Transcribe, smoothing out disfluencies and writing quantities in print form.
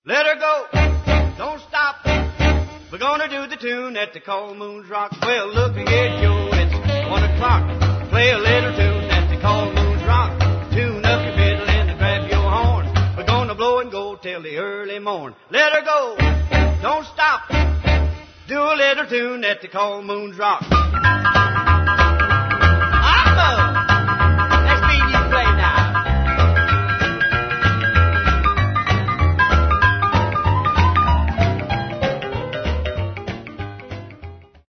Let her go, don't stop. We're gonna do the tune at the Cold Moon's Rock. Well, look here, Joe, it's 1 o'clock. Play a little tune at the Cold Moon's Rock. Tune up your fiddle and grab your horn. We're gonna blow and go till the early morn. Let her go, don't stop. Do a little tune at the Cold Moon's Rock. I'm